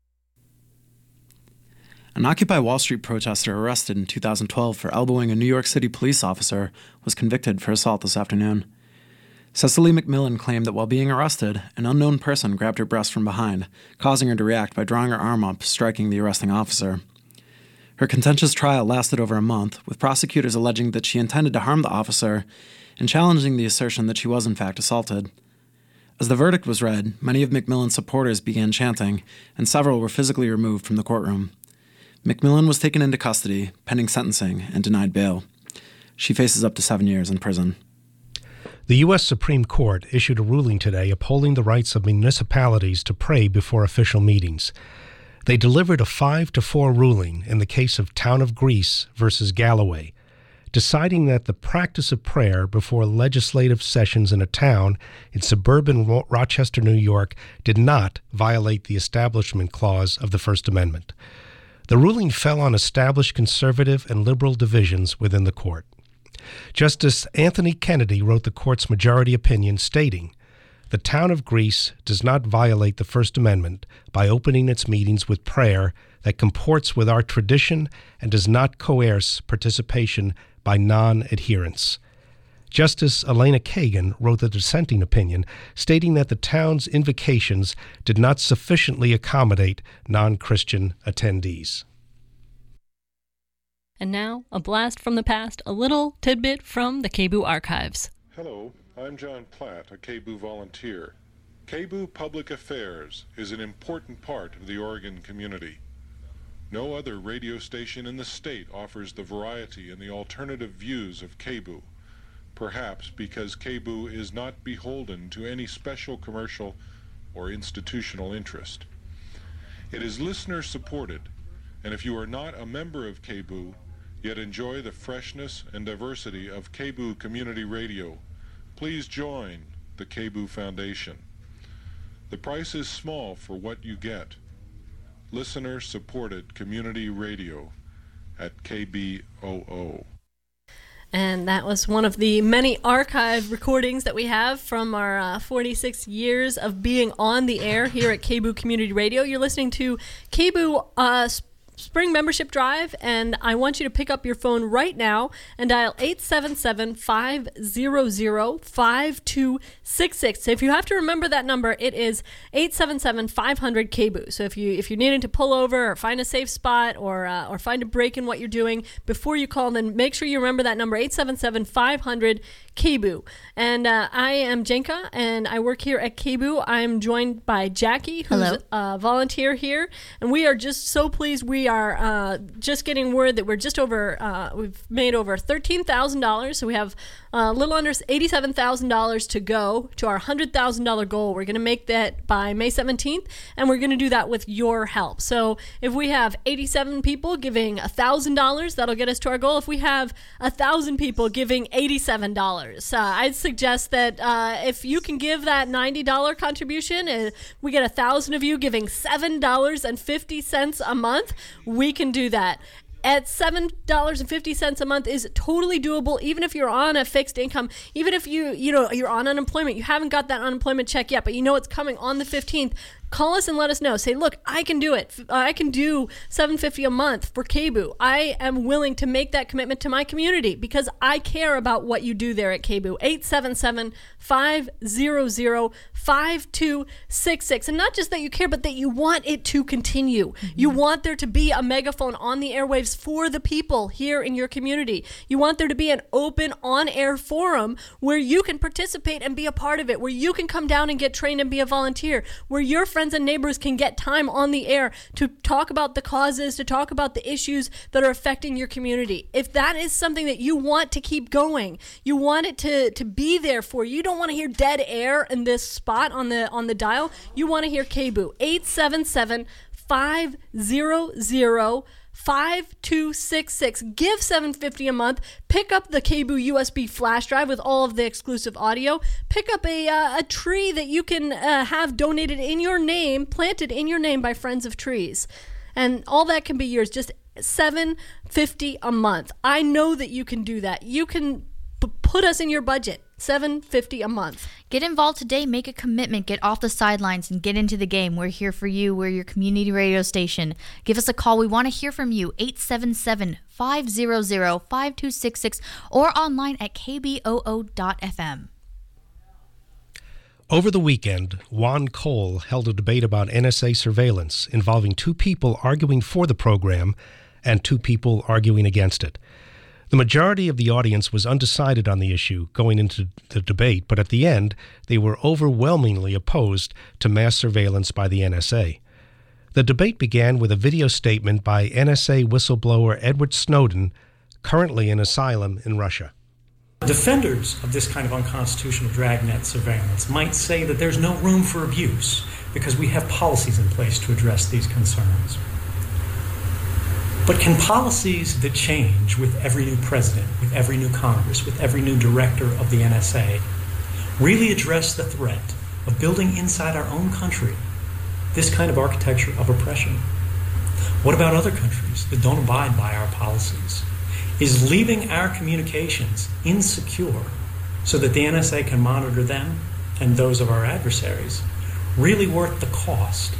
An Occupy Wall Street protester arrested in 2012 for elbowing a New York City police officer was convicted for assault this afternoon. Cecily McMillan claimed that while being arrested, an unknown person grabbed her breast from behind, causing her to react by drawing her arm up, striking the arresting officer. Her contentious trial lasted over a month, with prosecutors alleging that she intended to harm the officer and challenging the assertion that she was in fact assaulted. As the verdict was read, many of McMillan's supporters began chanting, and several were physically removed from the courtroom. McMillan was taken into custody, pending sentencing, and denied bail. She faces up to 7 years in prison. The U.S. Supreme Court issued a ruling today upholding the rights of municipalities to pray before official meetings. They delivered a 5-4 ruling in the case of Town of Greece versus Galloway, deciding that the practice of prayer before legislative sessions in a town in suburban Rochester, New York, did not violate the Establishment Clause of the First Amendment. The ruling fell on established conservative and liberal divisions within the court. Justice Anthony Kennedy wrote the court's majority opinion stating, "The town of Greece does not violate the First Amendment by opening its meetings with prayer that comports with our tradition and does not coerce participation by non-adherents." Justice Elena Kagan wrote the dissenting opinion, stating that the town's invocations did not sufficiently accommodate non-Christian attendees. And now, a blast from the past, a little tidbit from the KBOO archives. Hello, I'm John Platt, a KBOO volunteer. KBOO Public Affairs is an important part of the Oregon community. No other radio station in the state offers the variety and the alternative views of KBOO, perhaps because KBOO is not beholden to any special commercial or institutional interest. It is listener-supported, and if you are not a member of KBOO, yet enjoy the freshness and diversity of KBOO Community Radio, please join the KBOO Foundation. The price is small for what you get. Listener-supported community radio at KBOO. And that was one of the many archive recordings that we have from our 46 years of being on the air here at KBOO Community Radio. You're listening to KBOO Spring Membership Drive, and I want you to pick up your phone right now and dial 877-500-5266. So if you have to remember that number, it is 877-500-KBOO. So if you needed to pull over or find a safe spot or find a break in what you're doing before you call, then make sure you remember that number, 877-500-KBOO. And I am Jenka, and I work here at KBOO. I'm joined by Jackie, who's a volunteer here, and we are just so pleased. We are just getting word that we're just over, we've made over $13,000, so we have a little under $87,000 to go to our $100,000 goal. We're going to make that by May 17th, and we're going to do that with your help. So if we have 87 people giving $1,000, that'll get us to our goal. If we have 1,000 people giving $87, I'd suggest that if you can give that $90 contribution, we get 1,000 of you giving $7.50 a month, we can do that. At $7.50 a month is totally doable, even if you're on a fixed income, even if you're on unemployment, you haven't got that unemployment check yet, but you know it's coming on the 15th. Call us and let us know. Say, look, I can do it. I can do $7.50 a month for KBOO. I am willing to make that commitment to my community because I care about what you do there at KBOO. 877-500-5266. And not just that you care, but that you want it to continue. Mm-hmm. You want there to be a megaphone on the airwaves for the people here in your community. You want there to be an open on-air forum where you can participate and be a part of it, where you can come down and get trained and be a volunteer, where your friends friends and neighbors can get time on the air to talk about the causes, to talk about the issues that are affecting your community. If that is something that you want to keep going, you want it to be there for you. You don't want to hear dead air in this spot on the dial. You want to hear KBOO. 877-500-5266. Give $7.50 a month. Pick up the KBOO USB flash drive with all of the exclusive audio. Pick up a tree that you can have donated in your name, planted in your name by Friends of Trees. And all that can be yours. Just $7.50 a month. I know that you can do that. You can put us in your budget. $7.50 a month. Get involved today. Make a commitment. Get off the sidelines and get into the game. We're here for you. We're your community radio station. Give us a call. We want to hear from you. 877-500-5266 or online at kboo.fm. Over the weekend, Juan Cole held a debate about NSA surveillance involving two people arguing for the program and two people arguing against it. The majority of the audience was undecided on the issue going into the debate, but at the end, they were overwhelmingly opposed to mass surveillance by the NSA. The debate began with a video statement by NSA whistleblower Edward Snowden, currently in asylum in Russia. Defenders of this kind of unconstitutional dragnet surveillance might say that there's no room for abuse because we have policies in place to address these concerns. But can policies that change with every new president, with every new Congress, with every new director of the NSA, really address the threat of building inside our own country this kind of architecture of oppression? What about other countries that don't abide by our policies? Is leaving our communications insecure so that the NSA can monitor them and those of our adversaries really worth the cost?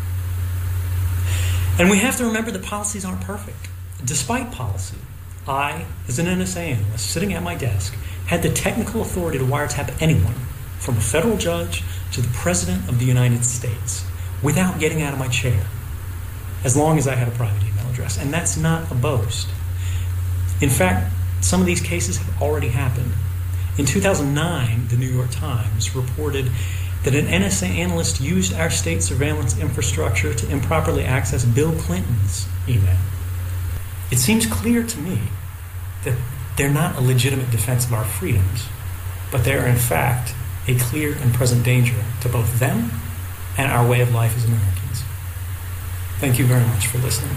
And we have to remember that policies aren't perfect. Despite policy, I, as an NSA analyst sitting at my desk, had the technical authority to wiretap anyone, from a federal judge to the President of the United States, without getting out of my chair, as long as I had a private email address. And that's not a boast. In fact, some of these cases have already happened. In 2009, the New York Times reported that an NSA analyst used our state surveillance infrastructure to improperly access Bill Clinton's email. It seems clear to me that they're not a legitimate defense of our freedoms, but they are in fact a clear and present danger to both them and our way of life as Americans. Thank you very much for listening.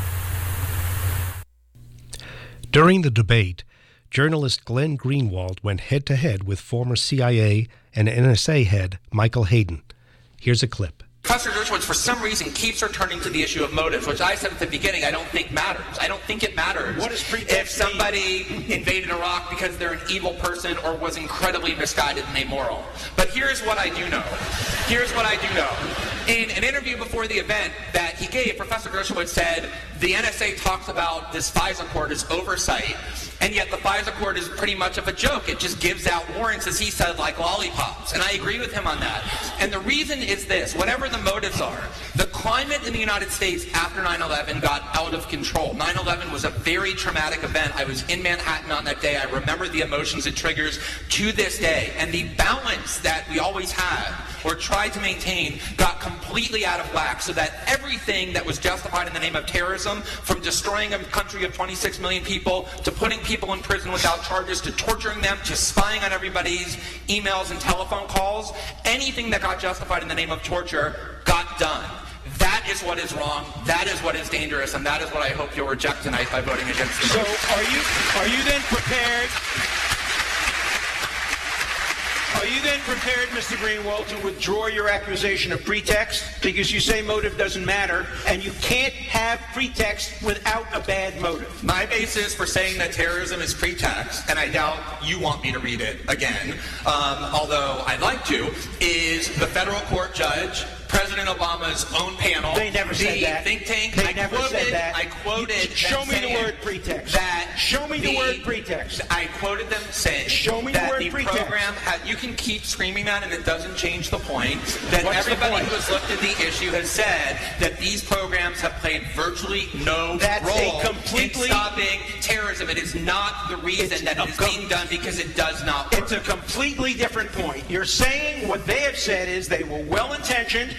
During the debate, journalist Glenn Greenwald went head-to-head with former CIA and NSA head Michael Hayden. Here's a clip. Professor Dershowitz, for some reason, keeps returning to the issue of motives, which I said at the beginning I don't think matters. I don't think it matters if somebody invaded Iraq because they're an evil person or was incredibly misguided and amoral. But here's what I do know. In an interview before the event that he gave, Professor Dershowitz said the NSA talks about this FISA court as oversight, and yet the FISA court is pretty much of a joke. It just gives out warrants, as he said, like lollipops. And I agree with him on that. And the reason is this. Whatever the motives are, the climate in the United States after 9/11 got out of control. 9/11 was a very traumatic event. I was in Manhattan on that day. I remember the emotions it triggers to this day. And the balance that we always had or tried to maintain got completely out of whack, so that everything that was justified in the name of terrorism, from destroying a country of 26 million people to putting people in prison without charges to torturing them to spying on everybody's emails and telephone calls, anything that got justified in the name of torture got done. That is what is wrong, that is what is dangerous, and that is what I hope you'll reject tonight by voting against the motion. So are you then prepared, Mr. Greenwald, to withdraw your accusation of pretext? Because you say motive doesn't matter, and you can't have pretext without a bad motive. My basis for saying that terrorism is pretext, and I doubt you want me to read it again, although I'd like to, is the federal court judge, President Obama's own panel. They never said that. Think tank. They never said that. I quoted. Show me the word pretext. Show me the word pretext. I quoted them saying. Show me the word pretext. Program had. You can keep screaming that, and it doesn't change the point that everybody who has looked at the issue has said that these programs have played virtually no role in stopping terrorism. It is not the reason that it is being done, because it does not work. It's a completely different point. You're saying what they have said is they were well-intentioned.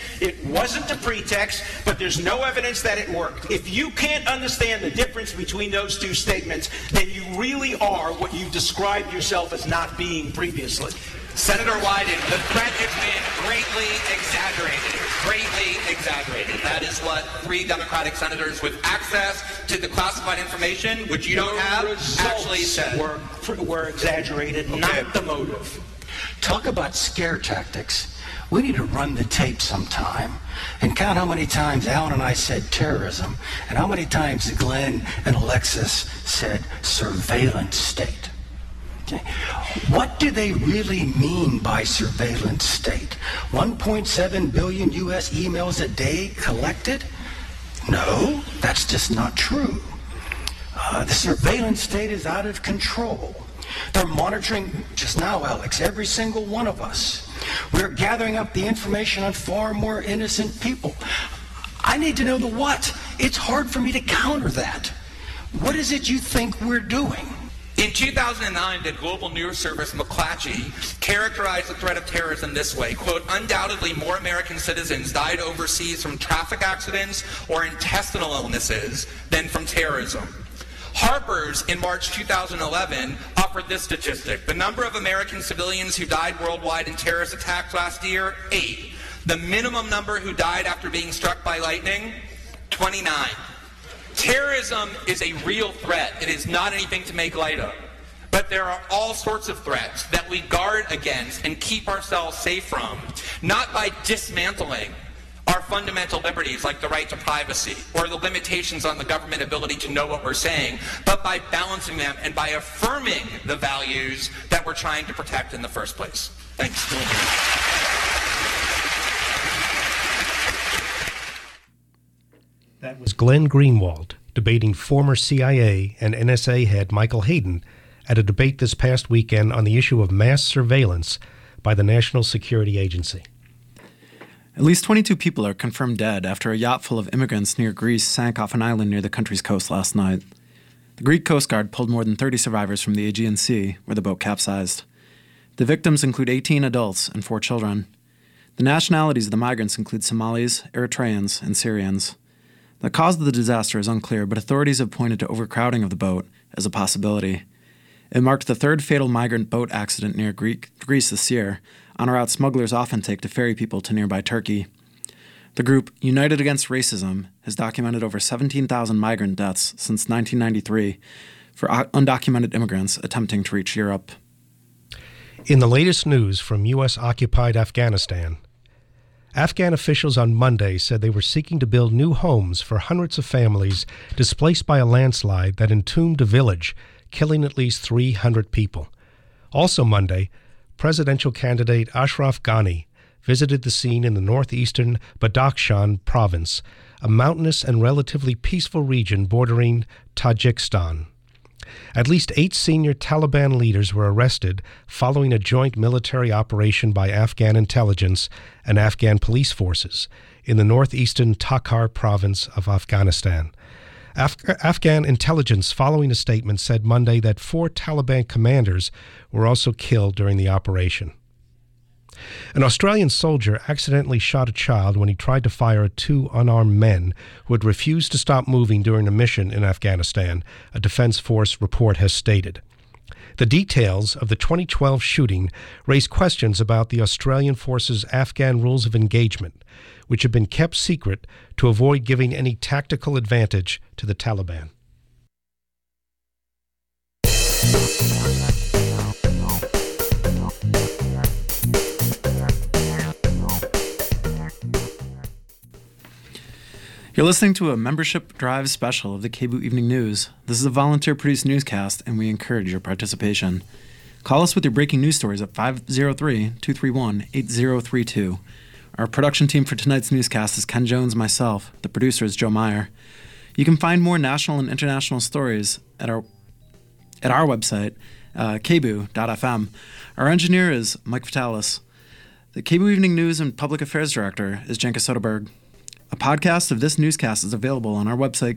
It wasn't a pretext, but there's no evidence that it worked. If you can't understand the difference between those two statements, then you really are what you described yourself as not being previously. Senator Wyden, the threat has been greatly exaggerated. Greatly exaggerated. That is what 3 Democratic senators with access to the classified information, which you don't have, actually said. Were exaggerated, not the motive. Talk about scare tactics. We need to run the tape sometime and count how many times Alan and I said terrorism and how many times Glenn and Alexis said surveillance state. What do they really mean by surveillance state? 1.7 billion U.S. emails a day collected? No, that's just not true. The surveillance state is out of control. They're monitoring, just now, Alex, every single one of us. We're gathering up the information on far more innocent people. I need to know the what. It's hard for me to counter that. What is it you think we're doing? In 2009, the global news service McClatchy characterized the threat of terrorism this way, quote, undoubtedly more American citizens died overseas from traffic accidents or intestinal illnesses than from terrorism. Harper's, in March 2011, offered this statistic. The number of American civilians who died worldwide in terrorist attacks last year, 8. The minimum number who died after being struck by lightning, 29. Terrorism is a real threat. It is not anything to make light of. But there are all sorts of threats that we guard against and keep ourselves safe from, not by dismantling our fundamental liberties like the right to privacy or the limitations on the government ability to know what we're saying, but by balancing them and by affirming the values that we're trying to protect in the first place. Thanks. That was Glenn Greenwald debating former CIA and NSA head Michael Hayden at a debate this past weekend on the issue of mass surveillance by the National Security Agency. At least 22 people are confirmed dead after a yacht full of immigrants near Greece sank off an island near the country's coast last night. The Greek Coast Guard pulled more than 30 survivors from the Aegean Sea, where the boat capsized. The victims include 18 adults and 4 children. The nationalities of the migrants include Somalis, Eritreans, and Syrians. The cause of the disaster is unclear, but authorities have pointed to overcrowding of the boat as a possibility. It marked the 3rd fatal migrant boat accident near Greece this year, on a route smugglers often take to ferry people to nearby Turkey. The group, United Against Racism, has documented over 17,000 migrant deaths since 1993 for undocumented immigrants attempting to reach Europe. In the latest news from U.S.-occupied Afghanistan, Afghan officials on Monday said they were seeking to build new homes for hundreds of families displaced by a landslide that entombed a village, killing at least 300 people. Also Monday, presidential candidate Ashraf Ghani visited the scene in the northeastern Badakhshan province, a mountainous and relatively peaceful region bordering Tajikistan. At least 8 senior Taliban leaders were arrested following a joint military operation by Afghan intelligence and Afghan police forces in the northeastern Takhar province of Afghanistan. Afghan intelligence, following a statement, said Monday that 4 Taliban commanders were also killed during the operation. An Australian soldier accidentally shot a child when he tried to fire at 2 unarmed men who had refused to stop moving during a mission in Afghanistan, a Defense Force report has stated. The details of the 2012 shooting raise questions about the Australian force's Afghan rules of engagement, which have been kept secret to avoid giving any tactical advantage to the Taliban. You're listening to a membership drive special of the KBOO Evening News. This is a volunteer-produced newscast, and we encourage your participation. Call us with your breaking news stories at 503-231-8032. Our production team for tonight's newscast is Ken Jones and myself. The producer is Joe Meyer. You can find more national and international stories at our website, kboo.fm. Our engineer is Mike Vitalis. The KBOO Evening News and Public Affairs Director is Jenka Soderberg. A podcast of this newscast is available on our website,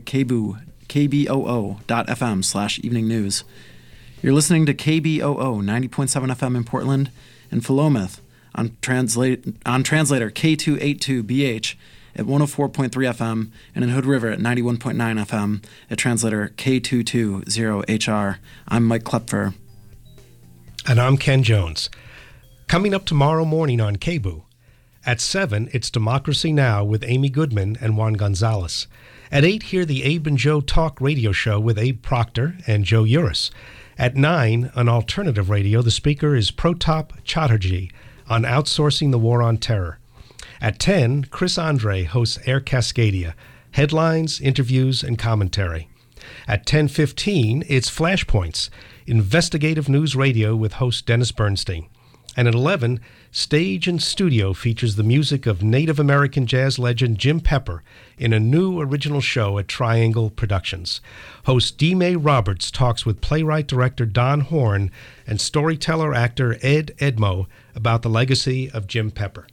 kboo.fm/evening news. You're listening to KBOO 90.7 FM in Portland and Philomath on translator K282BH at 104.3 FM, and in Hood River at 91.9 FM at translator K220HR. I'm Mike Klepfer. And I'm Ken Jones. Coming up tomorrow morning on KBOO. At 7, it's Democracy Now! With Amy Goodman and Juan Gonzalez. At 8, hear the Abe and Joe Talk radio show with Abe Proctor and Joe Uris. At 9, on alternative radio, the speaker is Pratap Chatterjee on outsourcing the war on terror. At 10, Chris Andre hosts Air Cascadia, headlines, interviews, and commentary. At 10:15, it's Flashpoints, investigative news radio with host Dennis Bernstein. And at 11, Stage and Studio features the music of Native American jazz legend Jim Pepper in a new original show at Triangle Productions. Host D. May Roberts talks with playwright-director Don Horn and storyteller-actor Ed Edmo about the legacy of Jim Pepper.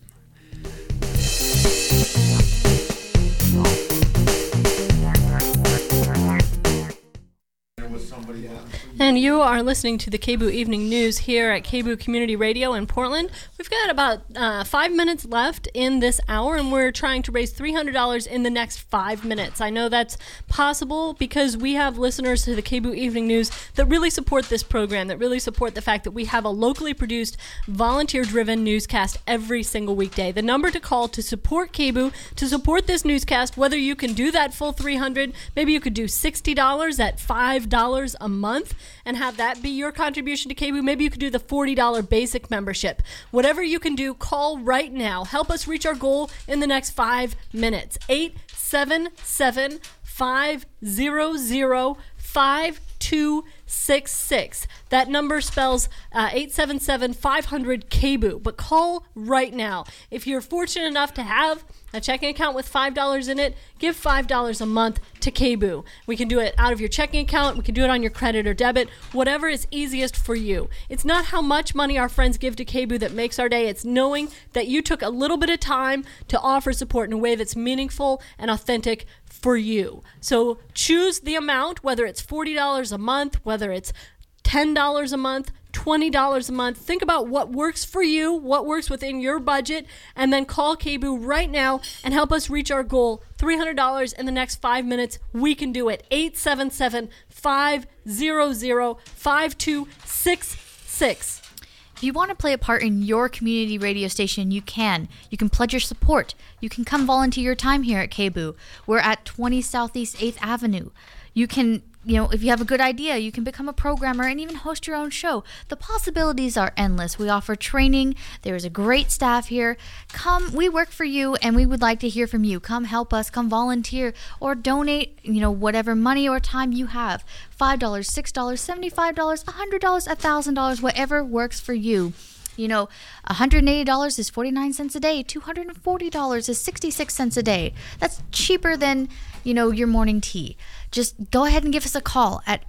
And you are listening to the KBOO Evening News here at KBOO Community Radio in Portland. We've got about 5 minutes left in this hour, and we're trying to raise $300 in the next 5 minutes. I know that's possible because we have listeners to the KBOO Evening News that really support this program, that really support the fact that we have a locally produced, volunteer-driven newscast every single weekday. The number to call to support KBOO, to support this newscast, whether you can do that full $300, maybe you could do $60 at $5 a month, and have that be your contribution to KBOO. Maybe you could do the $40 basic membership. Whatever you can do, call right now. Help us reach our goal in the next 5 minutes. 877-500-5266. That number spells 877-500-KBOO. But call right now. If you're fortunate enough to have a checking account with $5 in it, give $5 a month to KBOO. We can do it out of your checking account. We can do it on your credit or debit, whatever is easiest for you. It's not how much money our friends give to KBOO that makes our day. It's knowing that you took a little bit of time to offer support in a way that's meaningful and authentic for you. So choose the amount, whether it's $40 a month, whether it's $10 a month, $20 a month. Think about what works for you, what works within your budget, and then call KBOO right now and help us reach our goal, $300 in the next 5 minutes. We can do it. 877-500-5266. If you want to play a part in your community radio station, you can. You can pledge your support. You can come volunteer your time here at KBOO. We're at 20 Southeast 8th Avenue. You can, if you have a good idea, you can become a programmer and even host your own show. The possibilities are endless. We offer training. There's a great staff here. Come, we work for you, and we would like to hear from you. Come help us. Come volunteer or donate, whatever money or time you have. $5, $6, $75, $100, $1,000, whatever works for you. $180 is 49 cents a day. $240 is 66 cents a day. That's cheaper than, your morning tea. Just go ahead and give us a call at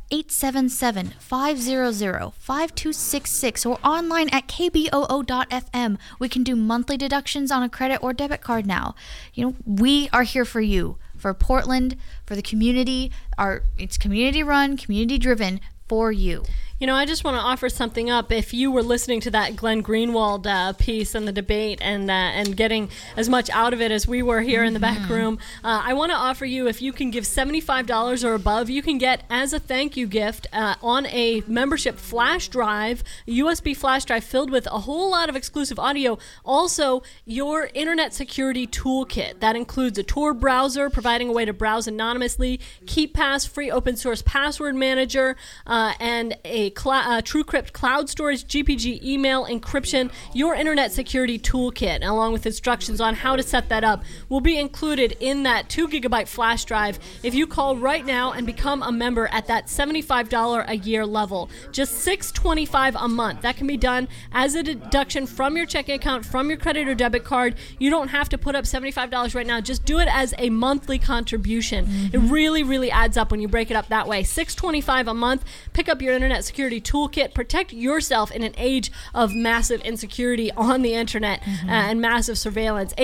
877-500-5266 or online at kboo.fm. We can do monthly deductions on a credit or debit card now. We are here for you, for Portland, for the community. It's community run, community driven for you. I just want to offer something up. If you were listening to that Glenn Greenwald piece and the debate and getting as much out of it as we were here in the back room, I want to offer you, if you can give $75 or above, you can get as a thank you gift on a membership flash drive, a USB flash drive filled with a whole lot of exclusive audio. Also, your internet security toolkit. That includes a Tor browser, providing a way to browse anonymously, KeepPass, free open source password manager, and a TrueCrypt cloud storage, GPG email encryption. Your internet security toolkit, along with instructions on how to set that up, will be included in that 2 gigabyte flash drive if you call right now and become a member at that $75 a year level. Just $6.25 a month. That can be done as a deduction from your checking account, from your credit or debit card. You don't have to put up $75 right now. Just do it as a monthly contribution. It really, really adds up when you break it up that way. $6.25 a month. Pick up your internet security cybersecurity toolkit. Protect yourself in an age of massive insecurity on the internet and massive surveillance.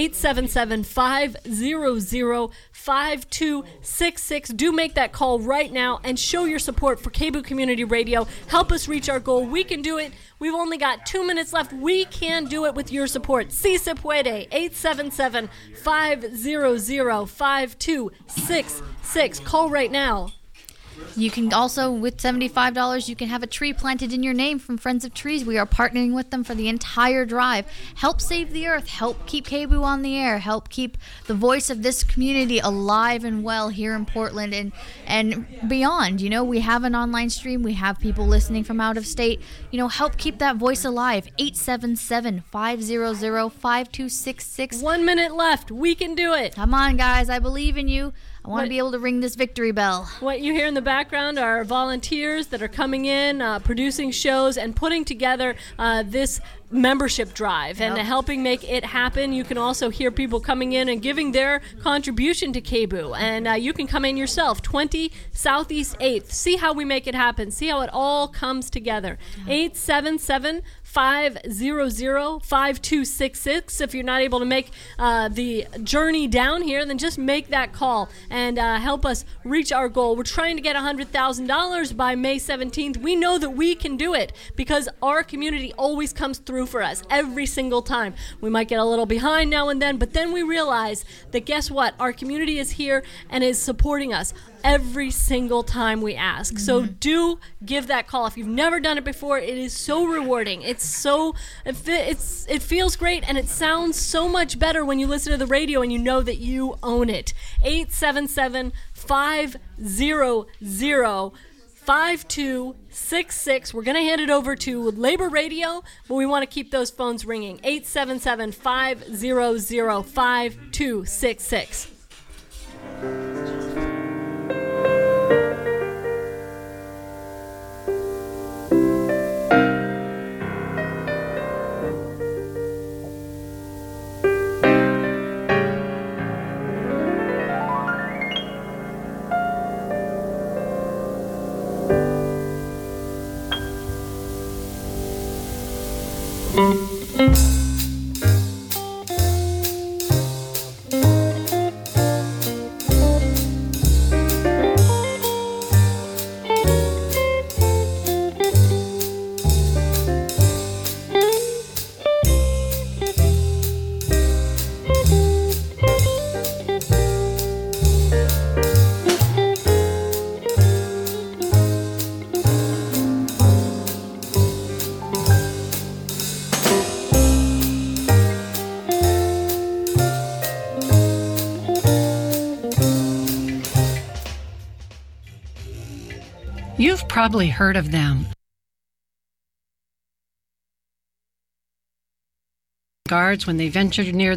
877-500-5266. Do make that call right now and show your support for KBOO Community Radio. Help us reach our goal. We can do it. We've only got 2 minutes left. We can do it with your support. Si se puede. 877-500-5266. Call right now. You can also, with $75, you can have a tree planted in your name from Friends of Trees. We are partnering with them for the entire drive. Help save the earth. Help keep KBOO on the air. Help keep the voice of this community alive and well here in Portland and beyond. You know, we have an online stream. We have people listening from out of state. You know, help keep that voice alive. 877-500-5266. 1 minute left. We can do it. Come on, guys. I believe in you. I want to be able to ring this victory bell. What you hear in the background are volunteers that are coming in, producing shows, and putting together this membership drive and helping make it happen. You can also hear people coming in and giving their contribution to KBOO. And you can come in yourself, 20 Southeast 8th. See how we make it happen. See how it all comes together. 877-500-5266. If you're not able to make the journey down here, then just make that call and help us reach our goal. We're trying to get $100,000 by May 17th. We know that we can do it because our community always comes through for us every single time. We might get a little behind now and then, but then we realize that guess what? Our community is here and is supporting us every single time we ask. So do give that call. If you've never done it before, it is so rewarding. It feels great, and it sounds so much better when you listen to the radio and you know that you own it. 877-500-5266. We're going to hand it over to Labor Radio, but we want to keep those phones ringing. 877-500-5266. You've probably heard of them. Guards when they ventured near